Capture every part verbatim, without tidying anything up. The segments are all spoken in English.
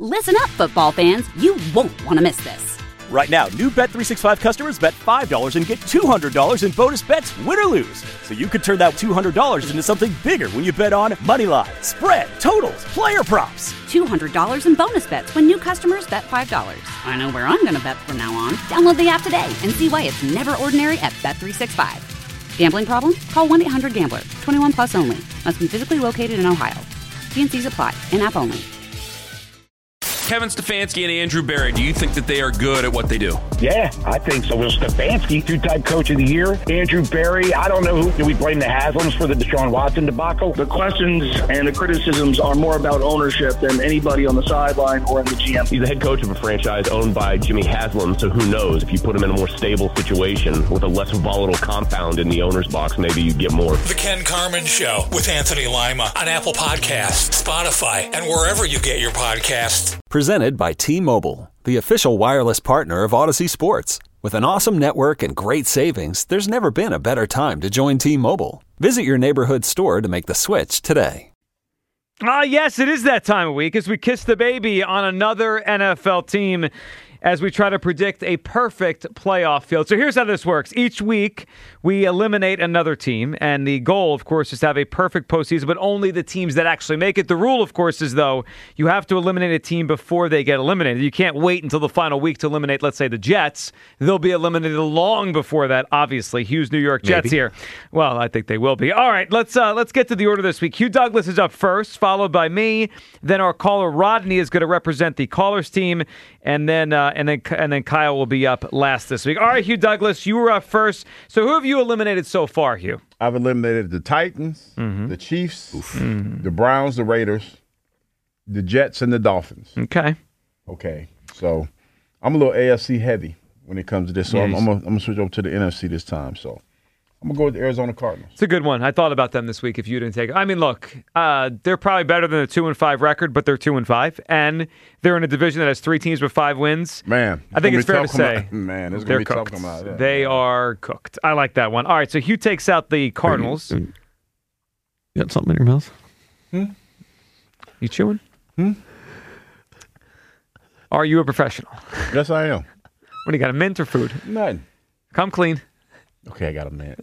Listen up, football fans. You won't want to miss this. Right now, new Bet three sixty-five customers bet five dollars and get two hundred dollars in bonus bets, win or lose. So you could turn that two hundred dollars into something bigger when you bet on money line, spread, totals, player props. two hundred dollars in bonus bets when new customers bet five dollars. I know where I'm going to bet from now on. Download the app today and see why it's never ordinary at Bet three sixty-five. Gambling problem? Call one eight hundred gambler. twenty-one plus only. Must be physically located in Ohio. T and C's apply. In-app only. Kevin Stefanski and Andrew Berry, do you think that they are good at what they do? Yeah, I think so. Well, Stefanski, two-time coach of the year. Andrew Berry, I don't know who. Do we blame the Haslams for the Deshaun Watson debacle? The questions and the criticisms are more about ownership than anybody on the sideline or in the G M. He's the head coach of a franchise owned by Jimmy Haslam, so who knows? If you put him in a more stable situation with a less volatile compound in the owner's box, maybe you get more. The Ken Carman Show with Anthony Lima on Apple Podcasts, Spotify, and wherever you get your podcasts. Presented by T-Mobile, the official wireless partner of Odyssey Sports. With an awesome network and great savings, there's never been a better time to join T-Mobile. Visit your neighborhood store to make the switch today. Ah, uh, yes, it is that time of week as we kiss the baby on another N F L team as we try to predict a perfect playoff field. So here's how this works. Each week, we eliminate another team, and the goal, of course, is to have a perfect postseason, but only the teams that actually make it. The rule, of course, is, though, you have to eliminate a team before they get eliminated. You can't wait until the final week to eliminate, let's say, the Jets. They'll be eliminated long before that, obviously. Hughes, New York Jets Maybe. here. Well, I think they will be. All right, let's uh, let's get to the order this week. Hugh Douglas is up first, followed by me. Then our caller, Rodney, is going to represent the callers team, and then uh, and then and then Kyle will be up last this week. All right, Hugh Douglas, you were up first. So who have you eliminated so far, Hugh? I've eliminated the Titans, mm-hmm. the Chiefs, mm-hmm. the Browns, the Raiders, the Jets, and the Dolphins. Okay. Okay. So I'm a little A F C heavy when it comes to this. So Yeah, I'm, you- I'm going to switch over to the N F C this time. So I'm going to go with the Arizona Cardinals. It's a good one. I thought about them this week if you didn't take it. I mean, look, uh, they're probably better than a two and five record, but they're two and five, and they're in a division that has three teams with five wins. Man, I think it's fair to say out. Man, it's they're going to be tough cooked. come out. Yeah. They are cooked. I like that one. All right, so Hugh takes out the Cardinals. You got something in your mouth? Hmm? You chewing? Hmm? Are you a professional? Yes, I am. What do you got, a mint or food? None. Come clean. Okay, I got a mint.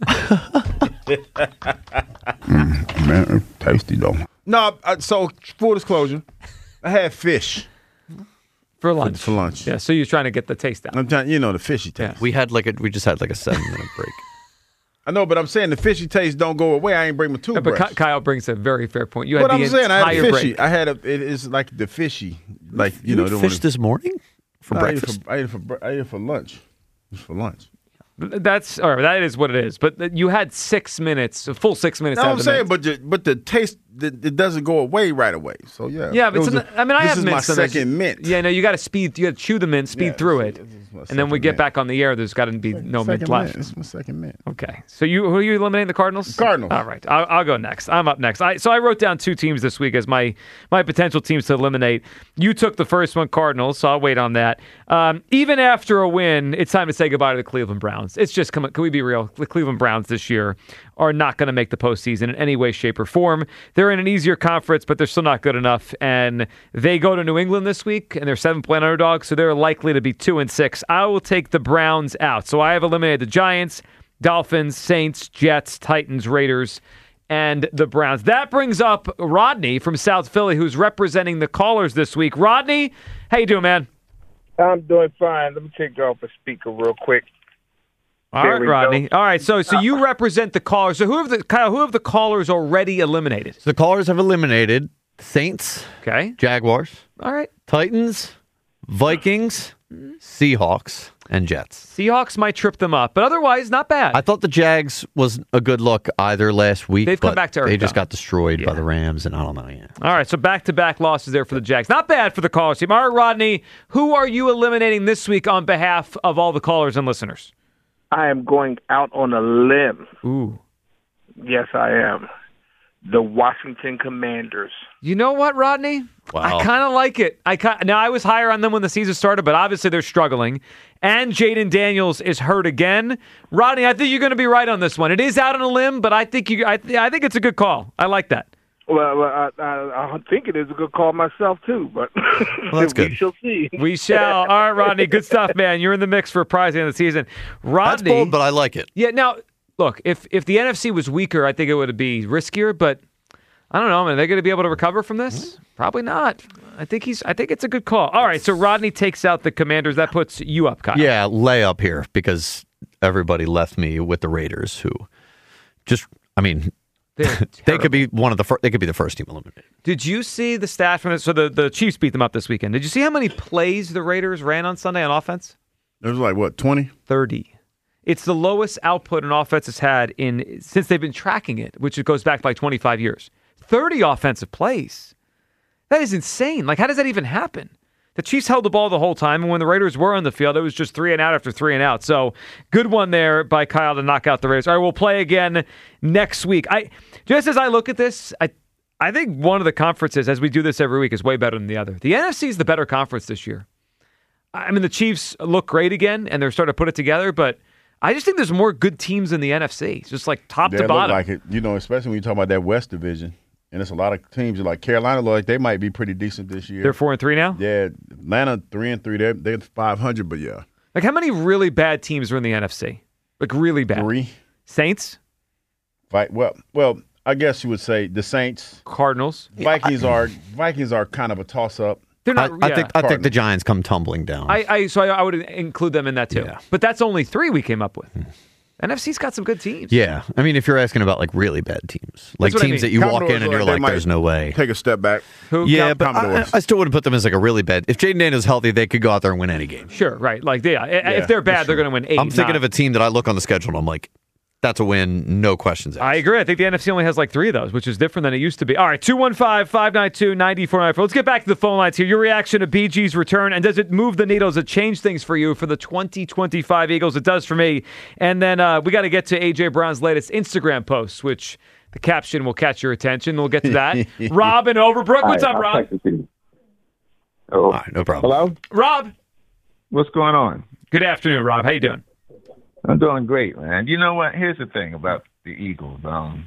mm, man, tasty though. No, uh, so full disclosure, I had fish For lunch. For, for lunch. Yeah, so you're trying to get the taste out. I'm trying, you know, the fishy taste. We had like a we just had like a seven minute break. I know, but I'm saying the fishy taste don't go away. I ain't bring my Yeah, toothbrush. but Ky- Kyle brings a very fair point. You had But the I'm saying I had entire a fishy. break. I had a. It is like the fishy, like you, You know, ate the fish one- this morning for No, breakfast. I ate it for, I ate it for, bre- I ate it for lunch. It was for lunch. That's all right. That is what it is. But you had six minutes, a full six minutes. No, to I'm have the saying, mint. but the, but the taste, it, it doesn't go away right away. So yeah, Yeah, but It it's was an, a- I mean, I this have is mints. my sometimes. second mint. Yeah, no, you got to speed. You got to chew the mint, speed Yeah, through this it, is- this is my and then we second get mint. back on the air. There's got to be no mint Second left. mint. This is my second mint. Okay, so you who are you eliminating? The Cardinals. Cardinals. All right, I'll, I'll go next. I'm up next. I, so I wrote down two teams this week as my my potential teams to eliminate. You took the first one, Cardinals. So I'll wait on that. Um, even after a win, it's time to say goodbye to the Cleveland Browns. It's just come. Can we be real? The Cleveland Browns this year are not going to make the postseason in any way, shape, or form. They're in an easier conference, but they're still not good enough. And they go to New England this week, and they're seven-point underdogs, so they're likely to be two and six. I will take the Browns out. So I have eliminated the Giants, Dolphins, Saints, Jets, Titans, Raiders, and the Browns. That brings up Rodney from South Philly, who's representing the callers this week. Rodney, how you doing, man? I'm doing fine. Let me take you off the speaker real quick. All There right, we Rodney. go. All right, so so you represent the callers. So who have the Kyle? Who have the callers already eliminated? So the callers have eliminated Saints, Okay. Jaguars, All right. Titans, Vikings, Seahawks, and Jets. Seahawks might trip them up, but otherwise not bad. I thought the Jags was a good look either last week. They've come but back to earth, They just though. got destroyed by Yeah. the Rams, and I don't know. Yeah. All right, so back-to-back losses there for the Jags. Not bad for the callers team. All right, Rodney, who are you eliminating this week on behalf of all the callers and listeners? I am going out on a limb. Ooh. Yes, I am. The Washington Commanders. You know what, Rodney? Wow. I kind of like it. I kind now I was higher on them when the season started, but obviously they're struggling. And Jaden Daniels is hurt again. Rodney, I think you're going to be right on this one. It is out on a limb, but I think you, I, I think it's a good call. I like that. Well, well I, I, I think it is a good call myself, too, but well, that's good. we shall see. We shall. All right, Rodney, good stuff, man. You're in the mix for a prize at the end of the season. Rodney, that's bold, but I like it. Yeah, now, look, if, if the N F C was weaker, I think it would be riskier, but I don't know. Are they going to be able to recover from this? Probably not. I think he's. I think it's a good call. All right, so Rodney takes out the Commanders. That puts you up, Kyle. Yeah, lay up here because everybody left me with the Raiders, who just, I mean, they could be one of the first. They could be the first team eliminated. Did you see the stat from it? So the, the Chiefs beat them up this weekend. Did you see how many plays the Raiders ran on Sunday on offense? It was like what, twenty? thirty. It's the lowest output an offense has had in since they've been tracking it, which it goes back by twenty-five years. thirty offensive plays. That is insane. Like, how does that even happen? The Chiefs held the ball the whole time, and when the Raiders were on the field, it was just three and out after three and out. So, good one there by Kyle to knock out the Raiders. All right, we'll play again next week. I just as I look at this, I I think one of the conferences, as we do this every week, is way better than the other. The N F C is the better conference this year. I mean, the Chiefs look great again, and they're starting to put it together, but I just think there's more good teams in the N F C, just like top yeah, to it bottom. Look like it, you know, especially when you talk about that West Division. And it's a lot of teams like Carolina, like they might be pretty decent this year. They're four and three now? Yeah. Atlanta, three and three. They're, they're five hundred, but yeah. Like, how many really bad teams are in the N F C? Like, really bad? Three. Saints? Fight. Well, well, I guess you would say the Saints. Cardinals. Vikings are Vikings are kind of a toss-up. They're not, I, yeah. I think I think the Giants come tumbling down. I, I So I, I would include them in that, too. Yeah. But that's only three we came up with. N F C's got some good teams. Yeah. I mean, if you're asking about, like, really bad teams. Like, That's what I teams mean. that you Commodores walk in and you're they like, might there's no way. Take a step back. Who? Yeah, Com- but I, I still wouldn't put them as, like, a really bad. If Jaden Daniels healthy, they could go out there and win any game. Sure, right. Like, yeah, Yeah, if they're bad, they're going to win eight. I'm thinking not. of a team that I look on the schedule and I'm like, that's a win, no questions asked. I agree. I think the N F C only has like three of those, which is different than it used to be. All right, two one five, five nine two, nine four nine four. Let's get back to the phone lines here. Your reaction to B G's return, and does it move the needle? Does it change things for you for the twenty twenty-five Eagles? It does for me. And then uh, we got to get to A J Brown's latest Instagram post, which the caption will catch your attention. We'll get to that. Rob in Overbrook. What's Hi, up, Rob? Oh, All right, no problem. Hello? Rob. What's going on? Good afternoon, Rob. How you doing? I'm doing great, man. You know what? Here's the thing about the Eagles. Um,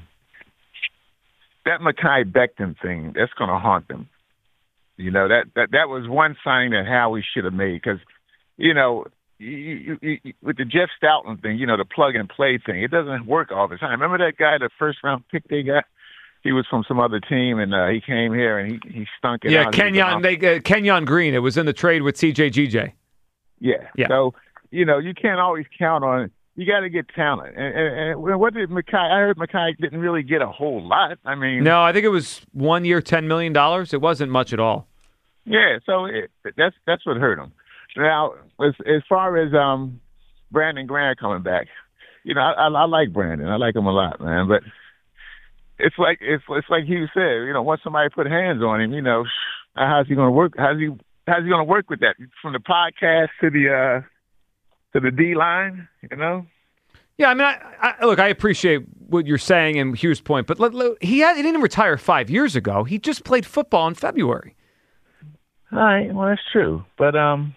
that Mekhi Becton thing, that's going to haunt them. You know, that, that, that was one sign that Howie should have made because, you know, you, you, you, with the Jeff Stoutland thing, you know, the plug-and-play thing, it doesn't work all the time. Remember that guy, the first-round pick they got? He was from some other team, and uh, he came here, and he, he stunk it Yeah, out. Kenyon, they, uh, Kenyon Green. It was in the trade with C J G J. Yeah. Yeah. So, you know, you can't always count on it. You got to get talent. And, and, and what did Mekhi? I heard Mekhi didn't really get a whole lot. I mean, No, I think it was one year, ten million dollars. It wasn't much at all. yeah. So it, that's that's what hurt him. Now, as as far as um, Brandon Graham coming back, you know, I, I, I like Brandon. I like him a lot, man. But it's like it's it's like Hugh said. You know, once somebody put hands on him, you know, how's he going to work? How's he how's he going to work with that? From the podcast to the uh, to the D line, you know. Yeah, I mean, I, I, look, I appreciate what you're saying and Hugh's point, but let, let, he, had, he didn't retire five years ago. He just played football in February. All right, well, that's true, but um,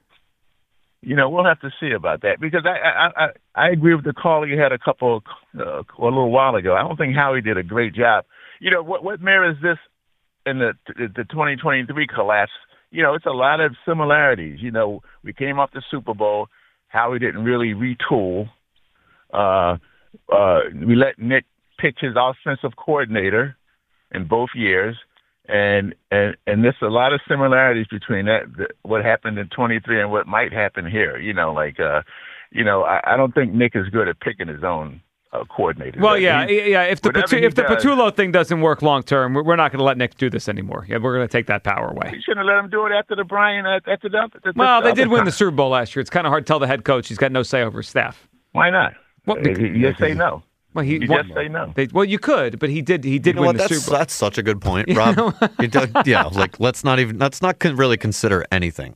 you know, we'll have to see about that because I I I, I agree with the call you had a couple uh, a little while ago. I don't think Howie did a great job. You know, what what mirrors this in the the twenty twenty-three collapse? You know, it's a lot of similarities. You know, we came off the Super Bowl. Howie didn't really retool. Uh, uh, we let Nick pick his offensive coordinator in both years, and and and there's a lot of similarities between that, the, what happened in twenty-three and what might happen here. You know, like uh, you know, I, I don't think Nick is good at picking his own uh, coordinator. Well, yeah, he, yeah. If the whatever Patu- he if the does- Patullo thing doesn't work long term, we're we're not going to let Nick do this anymore. Yeah, we're going to take that power away. You shouldn't have let him do it after the Brian uh, after the. the Well, the they did other win time. the Super Bowl last year. It's kind of hard to tell the head coach he's got no say over his staff. Why not? Well, Uh, because- you just say no. Well, he You won- just say no. They, well, you could, but he did. He did You know win what? the That's, Super Bowl. that's such a good point, Rob. It does- yeah, like let's not even let's not con- really consider anything.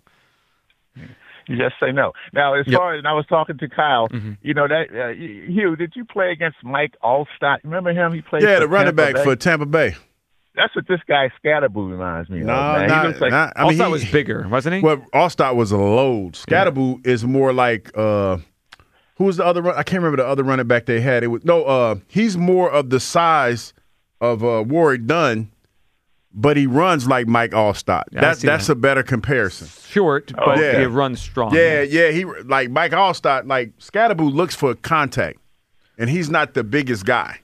You just say no. Now, as Yep. far as I was talking to Kyle, Mm-hmm. you know that uh, Hugh, did you play against Mike Allstott? Remember him? He played. Yeah, for the running Tampa back Bay. for Tampa Bay. That's what this guy Scatterboo reminds me No, of. Man. not- he looks like not- I mean, Allstott he- was bigger, wasn't he? Well, Allstott was a load. Scatterboo is more like uh, who was the other? run- I can't remember the other running back they had. It was no. Uh, he's more of the size of uh, Warrick Dunn, but he runs like Mike Allstott. Yeah, that's that's that. a better comparison. Short, but yeah. he runs strong. Yeah, yeah. He like Mike Allstott. Like Scatterboo looks for contact, and he's not the biggest guy.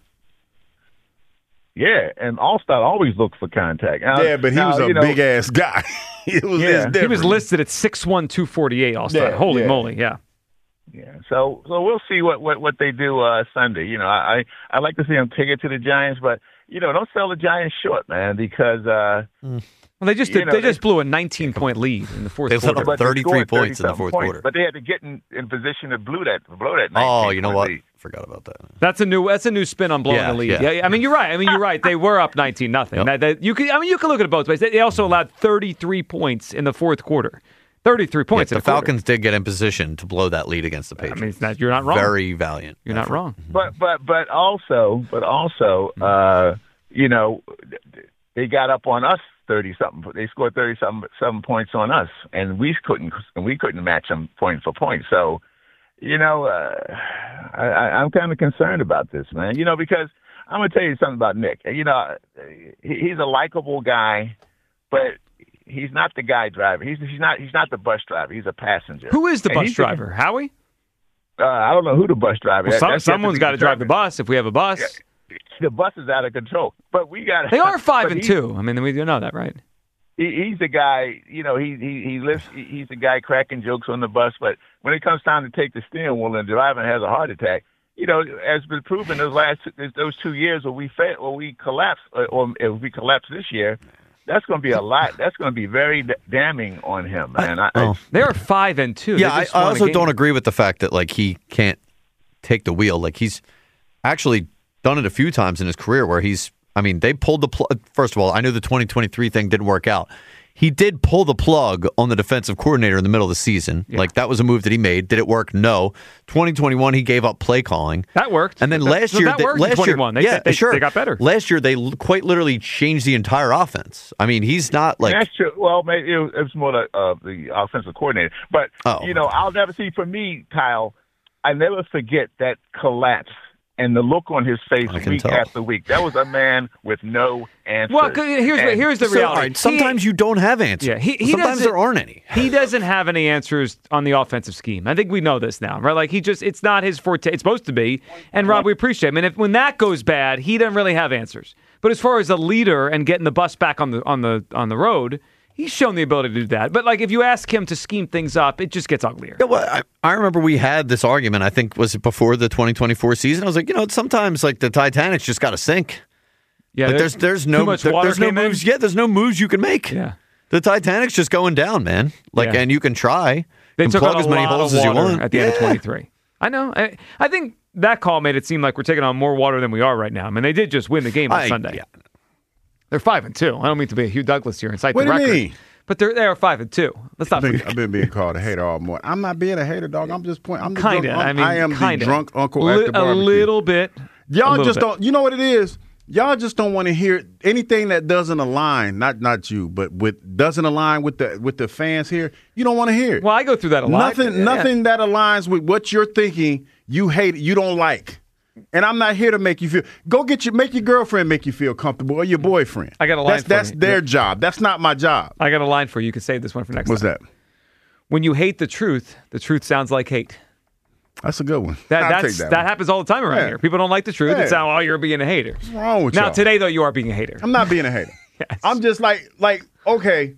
Yeah, and Allstott always looks for contact. Now, yeah, but he now, was a you know, big ass guy. it was yeah. He was listed at six one, two forty-eight, Allstott. Yeah, Holy yeah. moly, yeah. Yeah, so so we'll see what, what, what they do uh, Sunday. You know, I I like to see them take it to the Giants, but you know, don't sell the Giants short, man, because uh, mm. well, they just you did, know, they just blew a nineteen point lead in the fourth They quarter. let up thirty-three points in the fourth points, quarter. But they had to get in, in position to blow that blow that. Oh, you know what? Lead. Forgot about that. That's a new that's a new spin on blowing Yeah, the lead. yeah. Yeah. I mean you're right. I mean you're right. They were up nineteen nothing. Yep. You could I mean you can look at it both ways. They also allowed thirty-three points in the fourth quarter. thirty-three points. Yeah, in the a Falcons did get in position to blow that lead against the Patriots. I mean, it's not, you're not wrong. Very valiant. You're not wrong. But but but also but also uh, you know they got up on us thirty something. They scored thirty something seven points on us, and we couldn't and we couldn't match them point for point. So. You know, uh, I, I, I'm kind of concerned about this, man. You know, because I'm going to tell you something about Nick. You know, he, he's a likable guy, but he's not the guy driver. He's he's not he's not the bus driver. He's a passenger. Who is the And bus he's driver? the, Howie? Uh, I don't know who the bus driver. Well, is. some, That's someone's got to drive the bus if we have a bus. Yeah, the bus is out of control, but we got. They are five and two. I mean, we do know that, right? He, he's the guy, you know, he he he lives. He's the guy cracking jokes on the bus, but when it comes time to take the steering wheel and driving has a heart attack, you know, as been proven those last those two years where we fail, or we collapse, or if we collapse this year, that's going to be a lot. That's going to be very damning on him, man. I, oh. They are five and two. Yeah, I, I also don't agree with the fact that like he can't take the wheel. Like he's actually done it a few times in his career where he's. I mean, they pulled the plug. First of all, I knew the twenty twenty-three thing didn't work out. He did pull the plug on the defensive coordinator in the middle of the season. Yeah. Like, that was a move that he made. Did it work? No. twenty twenty-one, he gave up play calling. That worked. And then that, last so year, that they, worked last in twenty-one. year, They, yeah, they, sure. they got better. Last year, they quite literally changed the entire offense. I mean, he's not like. That's true. Well, maybe it was, it was more the, uh, the offensive coordinator. But, oh. you know, I'll never see, for me, Kyle, I never forget that collapse and the look on his face week tell. after week. That was a man with no answers. Well, here's and here's the so, reality. Right, sometimes he, you don't have answers. Yeah, he, he sometimes there aren't any. He doesn't have any answers on the offensive scheme. I think we know this now, right? Like he just, it's not his forte. It's supposed to be. And Rob, we appreciate it. I mean, if when that goes bad, he doesn't really have answers. But as far as a leader and getting the bus back on the on the on the road, he's shown the ability to do that. But like if you ask him to scheme things up, it just gets uglier. Yeah, well, I, I remember we had this argument, I think, was it before the twenty twenty-four season? I was like, you know, sometimes like the Titanic's just got to sink. Yeah, like, there's there's no too much there, water there's no came in. moves. Yeah, there's no moves you can make. Yeah. The Titanic's just going down, man. Like, Yeah. and you can try. They and took plug out a as many lot holes of as you water want at the yeah. end of twenty-three. I know. I, I think that call made it seem like we're taking on more water than we are right now. I mean, they did just win the game on I, Sunday. Yeah. They're five and two. I don't mean to be a Hugh Douglas here and cite What the do you record. mean? But they're they are five and two. Let's not I've been, forget. I've been being called a hater all morning. I'm not being a hater, dog. I'm just pointing. I'm the Kinda. drunk, I mean, I am kinda. the drunk uncle Li- at the barbecue. A little bit. Y'all a little just bit. don't. You know what it is? Y'all just don't want to hear anything that doesn't align. Not not you, but with doesn't align with the with the fans here. You don't want to hear it. Well, I go through that a lot. Nothing. Yeah. Nothing that aligns with what you're thinking. You hate. You don't like. And I'm not here to make you feel. Go get your make your girlfriend make you feel comfortable or your boyfriend. I got a line That's for that's you. their Yeah. job. That's not my job. I got a line for you. You can save this one for next What's time. that? When you hate the truth, the truth sounds like hate. That's a good one. That I'll that's, take that that one. happens all the time around Yeah. here. People don't like the truth. Yeah. It's how, oh, you're being a hater. What's wrong with now, y'all? today, though, you are being a hater. I'm not being a hater. Yes. I'm just like like okay.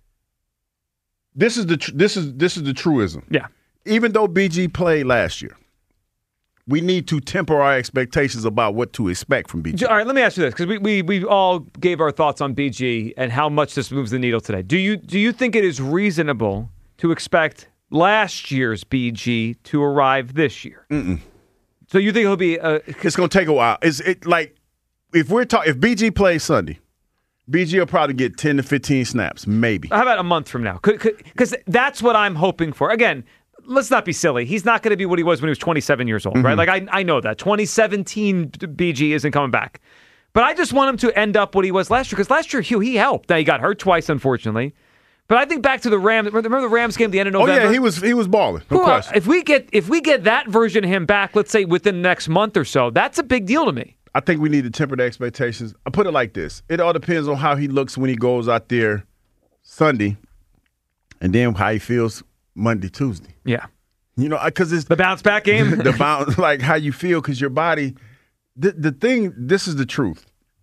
This is the tr- this is this is the truism. Yeah. Even though B G played last year, we need to temper our expectations about what to expect from B G. All right, let me ask you this, because we, we we all gave our thoughts on B G and how much this moves the needle today. Do you do you think it is reasonable to expect last year's B G to arrive this year? Mm-mm. So you think he'll be? Uh, It's going to take a while. It's it like if we're talking if B G plays Sunday, B G will probably get ten to fifteen snaps, maybe. How about a month from now? Because that's what I'm hoping for. Again, let's not be silly. He's not going to be what he was when he was twenty-seven years old, Mm-hmm. right? Like I I know that twenty seventeen B G isn't coming back, but I just want him to end up what he was last year. Because last year, Hugh, he helped. Now he got hurt twice, unfortunately. But I think back to the Rams. Remember the Rams game at the end of November? Oh yeah, he was he was balling. No Who, uh, question. if we get if we get that version of him back, let's say within the next month or so, that's a big deal to me. I think we need to temper the expectations. I put it like this. It all depends on how he looks when he goes out there Sunday and then how he feels Monday, Tuesday. Yeah. You know, because it's the bounce back game. the bounce, like how you feel, because your body. The the thing. This is the truth.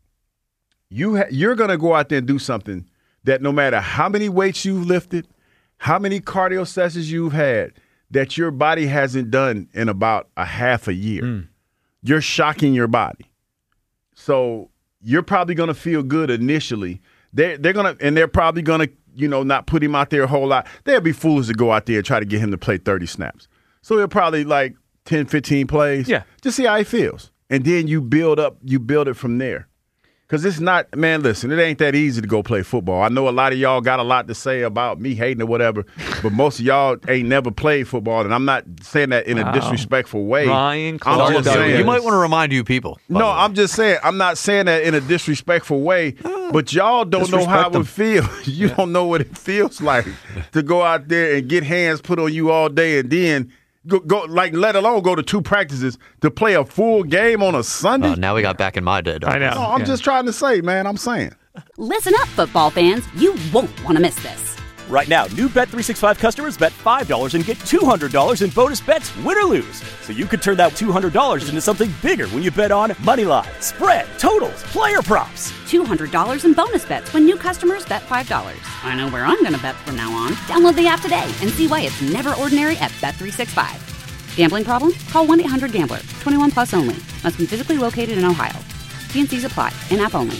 You ha- you're gonna go out there and do something that no matter how many weights you've lifted, how many cardio sessions you've had, that your body hasn't done in about a half a year. Mm. You're shocking your body. So you're probably gonna feel good initially. They they're gonna and they're probably gonna. you know, not put him out there a whole lot. They'd be foolish to go out there and try to get him to play thirty snaps. So he'll probably like ten, fifteen plays. Yeah. Just see how he feels. And then you build up, you build it from there. Because it's not, man, listen, it ain't that easy to go play football. I know a lot of y'all got a lot to say about me hating or whatever, but most of y'all ain't never played football, and I'm not saying that in a wow. disrespectful way. Ryan I'm just saying, you might want to remind you people. No, I'm just saying, I'm not saying that in a disrespectful way, but y'all don't know how it would feel. You yeah. don't know what it feels like to go out there and get hands put on you all day and then Go, go like let alone go to two practices to play a full game on a Sunday. Uh, now we got back in my day. I know. No, I'm yeah. just trying to say, man. I'm saying. Listen up, football fans. You won't want to miss this. Right now, new Bet three sixty-five customers bet five dollars and get two hundred dollars in bonus bets, win or lose. So you could turn that two hundred dollars into something bigger when you bet on money line, spread, totals, player props. two hundred dollars in bonus bets when new customers bet five dollars. I know where I'm going to bet from now on. Download the app today and see why it's never ordinary at Bet three sixty-five. Gambling problem? Call one eight hundred gambler. twenty-one plus only. Must be physically located in Ohio. T and C's apply. In-app only.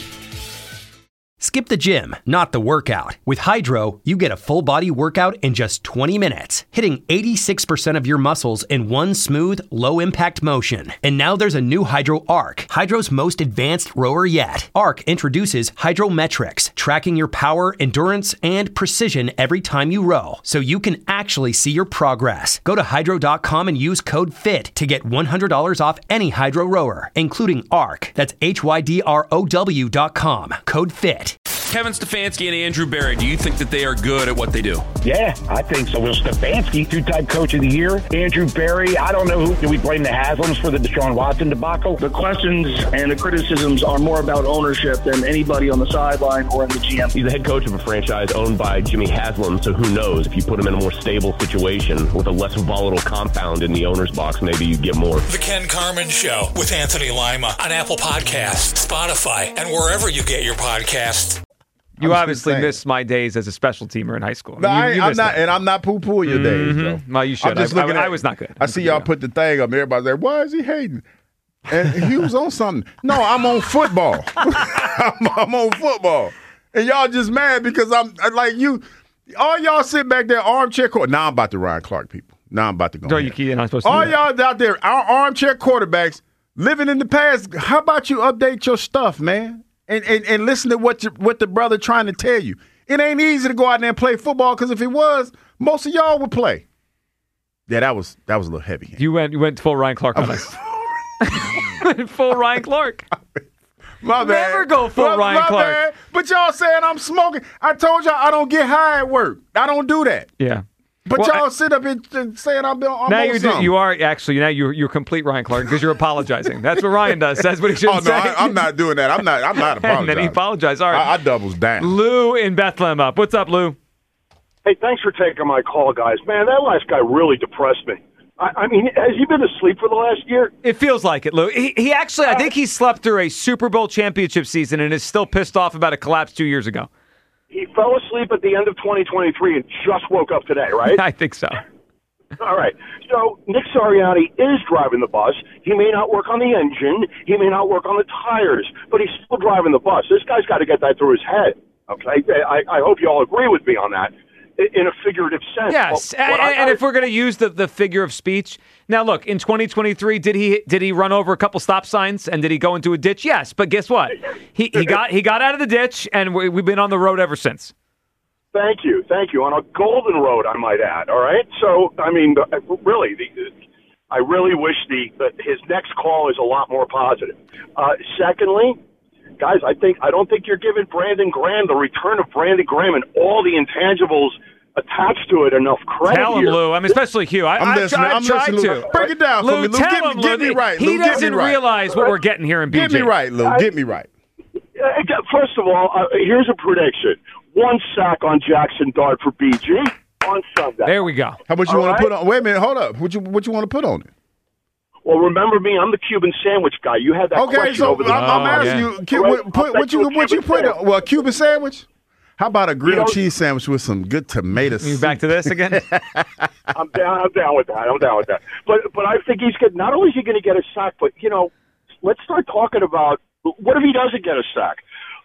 Skip the gym, not the workout. With Hydro, you get a full-body workout in just twenty minutes, hitting eighty-six percent of your muscles in one smooth, low-impact motion. And now there's a new Hydro Arc, Hydro's most advanced rower yet. Arc introduces Hydrometrics, tracking your power, endurance, and precision every time you row, so you can actually see your progress. Go to hydro dot com and use code FIT to get one hundred dollars off any Hydro rower, including Arc. That's H Y D R O W dot com. Code FIT. Kevin Stefanski and Andrew Berry, do you think that they are good at what they do? Yeah, I think so. Will Stefanski, two-time coach of the year. Andrew Berry, I don't know who. Do we blame the Haslams for the Deshaun Watson debacle? The questions and the criticisms are more about ownership than anybody on the sideline or in the G M. He's the head coach of a franchise owned by Jimmy Haslam, so who knows? If you put him in a more stable situation with a less volatile compound in the owner's box, maybe you get more. The Ken Carman Show with Anthony Lima on Apple Podcasts, Spotify, and wherever you get your podcasts. You obviously missed my days as a special teamer in high school. I mean, no, you, you I, I'm not, that. and I'm not poo-pooing your mm-hmm. days, though. Well, you should. I, I, I, I was not good. I see y'all put the thing up. Everybody's like, why is he hating? And he was on something. No, I'm on football. I'm, I'm on football. And y'all just mad because I'm like you. All y'all sit back there, armchair court. Now I'm about to Ryan Clark people. Now I'm about to go. No, you can't. I'm supposed to. All y'all out there, our armchair quarterbacks living in the past. How about you update your stuff, man? And, and and listen to what your, what the brother trying to tell you. It ain't easy to go out there and play football because if it was, most of y'all would play. Yeah, that was that was a little heavy. You went you went full Ryan Clark on us. Full Ryan Clark. My bad. Never go full my, Ryan my Clark. Bad. But y'all saying I'm smoking. I told y'all I don't get high at work. I don't do that. Yeah. But well, y'all I, sit up and, and saying I'm, I'm now on you're something. You are actually now you're you're complete Ryan Clark because you're apologizing. That's what Ryan does. That's what he should oh, say. No, I, I'm not doing that. I'm not. I'm not apologizing. And then he apologized. All right, I, I doubles down. Lou in Bethlehem up. What's up, Lou? Hey, thanks for taking my call, guys. Man, that last guy really depressed me. I, I mean, has he been asleep for the last year? It feels like it, Lou. He, he actually, I think he slept through a Super Bowl championship season and is still pissed off about a collapse two years ago. He fell asleep at the end of twenty twenty-three and just woke up today, right? I think so. All right. So Nick Sirianni is driving the bus. He may not work on the engine. He may not work on the tires, but he's still driving the bus. This guy's got to get that through his head. Okay. I, I hope you all agree with me on that in a figurative sense. Yes. Well, and, I, and if we're going to use the, the figure of speech, now look, in twenty twenty-three, did he did he run over a couple stop signs and did he go into a ditch? Yes. But guess what? He he got he got out of the ditch and we, we've been on the road ever since. Thank you, thank you. On a golden road, I might add. All right. So, I mean, really, the, I really wish the that his next call is a lot more positive. Uh, secondly, guys, I think I don't think you're giving Brandon Graham the return of Brandon Graham and all the intangibles attached to it enough credit Tell him, here. Lou. I mean, especially Hugh. I, I'm I, listening. I, I I'm tried listening, Lou. to. Break it down Lou, for me, Lou. tell Get me- him, get Lou. me right, He Lou. Get me doesn't right. realize what we're getting here in B J. Get me right, Lou. I- Get me right. Uh, First of all, uh, here's a prediction: one sack on Jackson Dart for B G on Sunday. There we go. How about you All want to right? put on? Wait a minute. Hold up. What you what you want to put on it? Well, remember me, I'm the Cuban sandwich guy. You had that Okay, question so over the I'm, I'm asking yeah. you, Cu- what, put, what you what you put on? Well, a Cuban sandwich. How about a grilled You know- cheese sandwich with some good tomato You soup? back to this again? I'm down. I'm down with that. I'm down with that. But but I think he's good. Not only is he going to get a sack, but you know, let's start talking about what if he doesn't get a sack.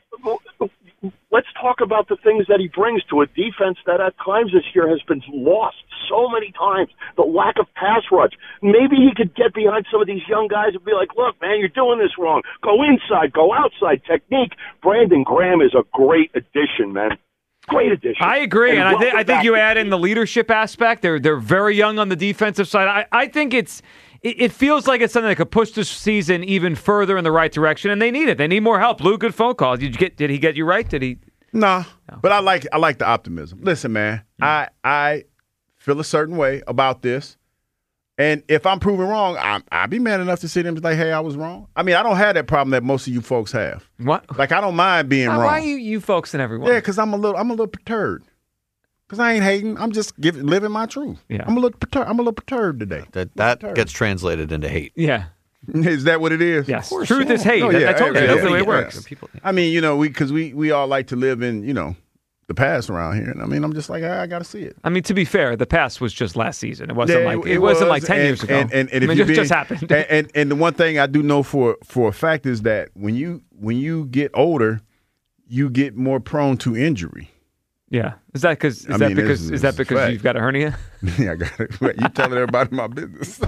Let's talk about the things that he brings to a defense that at times this year has been lost so many times. The lack of pass rush. Maybe he could get behind some of these young guys and be like, look, man, you're doing this wrong. Go inside, go outside, technique. Brandon Graham is a great addition, man. Great addition. I agree, and, I, welcome th- I think back you to- add in the leadership aspect. They're they're very young on the defensive side. I, I think it's it, it feels like it's something that could push this season even further in the right direction, and they need it. They need more help. Lou, good phone call. Did you get? Did he get you right? Did he? Nah, but I like I like the optimism. Listen, man, I I feel a certain way about this, and if I'm proven wrong, I I'd be man enough to sit there and be like, hey, I was wrong. I mean, I don't have that problem that most of you folks have. What? Like, I don't mind being Why, wrong. why you you folks and everyone? Yeah, because I'm a little I'm a little perturbed. Because I ain't hating. I'm just giving living my truth. Yeah. I'm a little perturbed. I'm a little perturbed today. That that gets translated into hate. Yeah. Is that what it is? Yes. Truth is hate. Oh, I- yeah, I told you yeah, that's the yeah, way it yeah. works. I mean, you know, we because we we all like to live in you know the past around here, and I mean, I'm just like I, I got to see it. I mean, to be fair, the past was just last season. It wasn't Yeah, like it, wasn't like ten and, years ago. And, and, and I if mean, you it being, just happened. And, and and the one thing I do know for for a fact is that when you when you get older, you get more prone to injury. Yeah, is that because is I that mean, because it's- is that it's a because fact. you've got a hernia? Yeah, I got it. Wait, you telling everybody my business?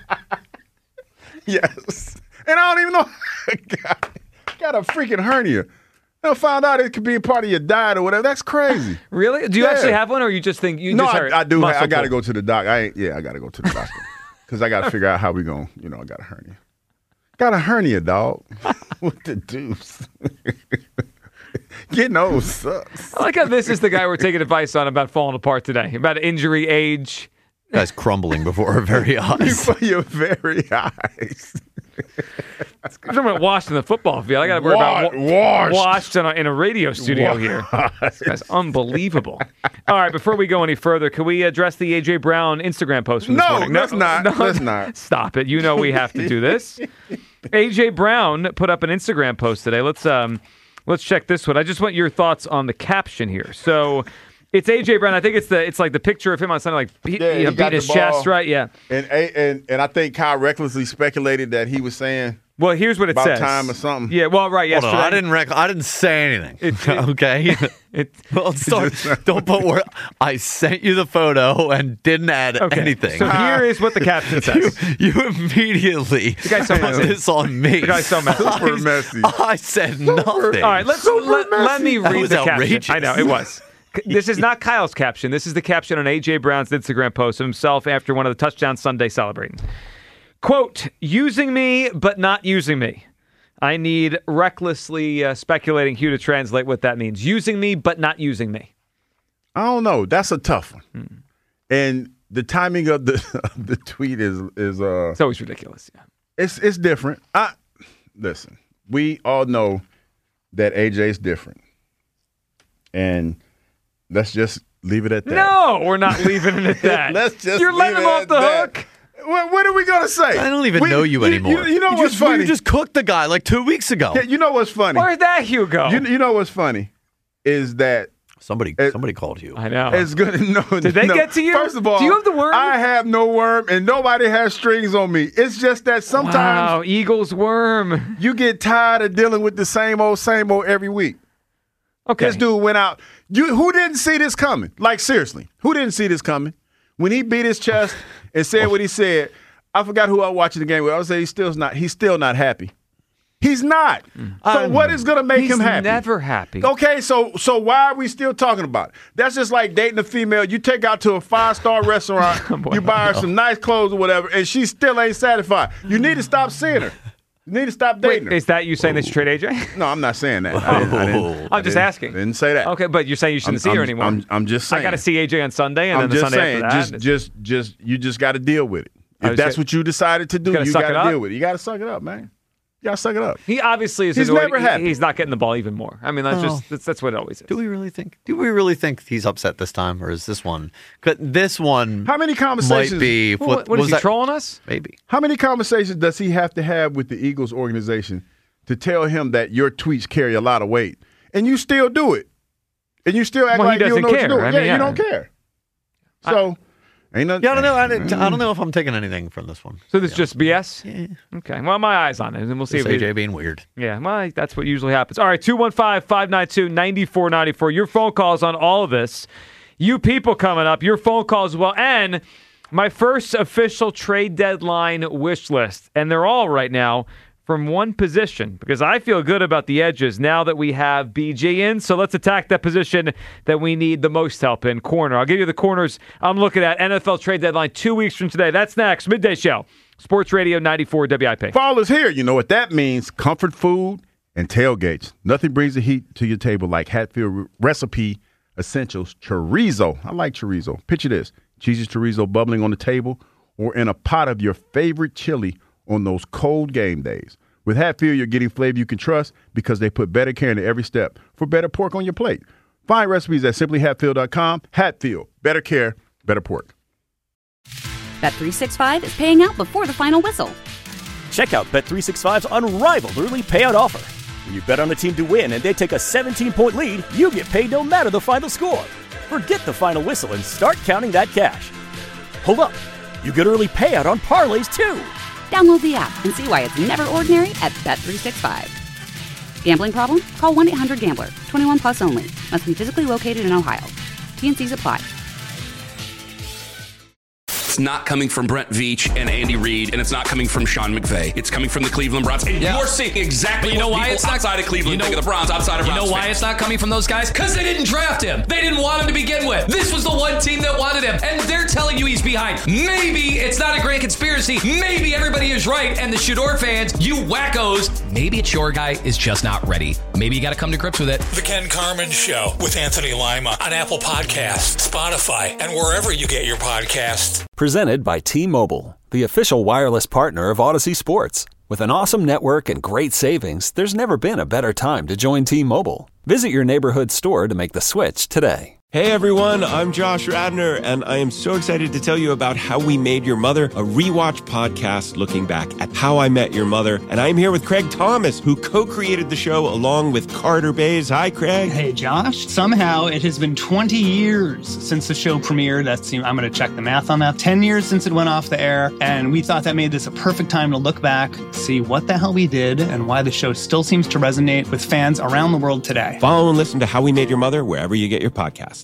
Yes, and I don't even know. got, got a freaking hernia. I found out it could be a part of your diet or whatever. That's crazy. Really? Do you Yeah. actually have one, or you just think you no, just I, heard I do. muscle I got to pull? go to the doc. I ain't, yeah, I got to go to the doctor because I got to figure out how we going. You know, I got a hernia. Got a hernia, dog. What the deuce? Getting old sucks. I like how this is the guy we're taking advice on about falling apart today, about injury, age. Guy's crumbling before our very eyes. Before your very eyes. I'm talking about washed in the football field. I got to worry Wa- about wa- washed. washed in a, in a radio studio here. This guy's unbelievable. All right, before we go any further, can we address the A J Brown Instagram post from this No, morning? let's not. Let's not. Stop it. You know we have to do this. A J Brown put up an Instagram post today. Let's um, let's check this one. I just want your thoughts on the caption here. So. It's A J Brown. I think it's the it's like the picture of him on something like beat, Yeah, you he know, got beating his the ball. chest, right? Yeah. And, and and I think Kyle recklessly speculated that he was saying Well, here's what it about says. time or something. Yeah. Well, right. Hold Yesterday. on, I didn't rec- I didn't say anything. It- it- okay. It, Well, start, don't put word. I sent you the photo and didn't add Okay, anything. so here is what the caption says. You, you immediately The guy's so put messy. this on me. The guy's so messy. Super I, messy. I said nothing. All right, let's let, let me That read was the outrageous. caption. I know it was. This is not Kyle's caption. This is the caption on A J Brown's Instagram post of himself after one of the touchdown Sunday celebrating. Quote, using me, but not using me. I need recklessly uh, speculating Hugh to translate what that means. Using me, but not using me. I don't know. That's a tough one. Hmm. And the timing of the of the tweet is is uh It's always ridiculous. Yeah. it's it's different. I listen. We all know that A J's different, and let's just leave it at that. No, we're not leaving it at that. Let's just You're letting leave him it off at the that. hook. What, what are we gonna say? I don't even We- know you anymore. You, you know You what's just, funny? You just cooked the guy like two weeks ago. Yeah, you know what's funny? Where'd that Hugh go? You, you know what's funny is that Somebody, It- somebody called you. I know. it's good. No, Did they no. get to you? First of all, Do you have the worm? I have no worm, and nobody has strings on me. It's just that sometimes Wow, Eagles worm. you get tired of dealing with the same old, same old every week. Okay. This dude went out. You who didn't see this coming? Like seriously, who didn't see this coming? When he beat his chest and said what he said, I forgot who I was watching the game with. I would say he's still not. He's still not happy. He's not. So what is going to make He's him happy? never happy. Okay, so so why are we still talking about it? That's just like dating a female. You take out to a five star restaurant, you buy her some nice clothes or whatever, and she still ain't satisfied. You need to stop seeing her. You need to stop dating Wait, her. is that you saying that you trade A J? No, I'm not saying that. I didn't, I didn't, I'm just I didn't, asking. Didn't say that. Okay, but you're saying you shouldn't I'm, see her I'm, anymore. I'm, I'm just saying. I got to see A J on Sunday, and I'm then the just Sunday saying. after that. Just, just, just, you just got to deal with it. I If was that's saying- what you decided to do, You gotta you suck got it to up? deal with it. You got to suck it up, man. You got to suck it up. He obviously is He's annoyed. never He- happy. He's not getting the ball even more. I mean, that's Oh. just that's, that's what it always is. Do we really think? Do we really think he's upset this time, or is this one? 'Cause this one. How many conversations? Might be. Well, what, what was is he that? trolling us? Maybe. How many conversations does he have to have with the Eagles organization to tell him that your tweets carry a lot of weight, and you still do it, and you still act Well, he like you don't know doesn't what you're care. doing? I yeah, mean, you yeah. don't care. So, ain't nothing. Yeah, I don't know. I don't, I don't know if I'm taking anything from this one. So this is just B S? Yeah. Okay. Well, my eyes on it, and we'll see Just if A J he, being weird. Yeah, well, that's what usually happens. All right, two one five, five nine two, nine four nine four. Your phone calls on all of this. You people coming up, your phone calls as well. And my first official trade deadline wish list. And they're all right now from one position because I feel good about the edges now that we have B G in. So let's attack that position that we need the most help in, corner. I'll give you the corners I'm looking at. N F L trade deadline two weeks from today. That's next. Midday Show. Sports Radio ninety-four W I P. Fall is here. You know what that means. Comfort food and tailgates. Nothing brings the heat to your table like Hatfield Recipe Essentials Chorizo. I like chorizo. Picture this. Cheesy chorizo bubbling on the table or in a pot of your favorite chili on those cold game days. With Hatfield, you're getting flavor you can trust because they put better care into every step for better pork on your plate. Find recipes at simply hatfield dot com. Hatfield. Better care, better pork. Bet three sixty-five is paying out before the final whistle. Check out Bet three sixty-five's unrivaled early payout offer. When you bet on a team to win and they take a seventeen-point lead, you get paid no matter the final score. Forget the final whistle and start counting that cash. Hold up. You get early payout on parlays, too. Download the app and see why it's never ordinary at Bet three sixty-five. Gambling problem? Call one eight hundred gambler. twenty-one plus only. Must be physically located in Ohio. T N Cs apply. It's not coming from Brent Veach and Andy Reid, and it's not coming from Sean McVay. It's coming from the Cleveland Browns. And Yeah. you're seeing exactly But you know what why people it's not outside of Cleveland you know, think of the Browns, outside of You Browns know why fans. it's not coming from those guys? Because they didn't draft him. They didn't want him to begin with. This was the one team that wanted him, and they're telling you he's behind. Maybe it's not a great conspiracy. Maybe everybody is right, and the Shador fans, you wackos, maybe it's your guy is just not ready. Maybe you got to come to grips with it. The Ken Carmen Show with Anthony Lima on Apple Podcasts, Spotify, and wherever you get your podcasts. Presented by T-Mobile, the official wireless partner of Odyssey Sports. With an awesome network and great savings, there's never been a better time to join T-Mobile. Visit your neighborhood store to make the switch today. Hey everyone, I'm Josh Radner, and I am so excited to tell you about How We Made Your Mother, a rewatch podcast looking back at How I Met Your Mother. And I'm here with Craig Thomas, who co-created the show along with Carter Bays. Hi, Craig. Hey, Josh. Somehow it has been twenty years since the show premiered. That's, I'm going to check the math on that. ten years since it went off the air, and we thought that made this a perfect time to look back, see what the hell we did, and why the show still seems to resonate with fans around the world today. Follow and listen to How We Made Your Mother wherever you get your podcasts.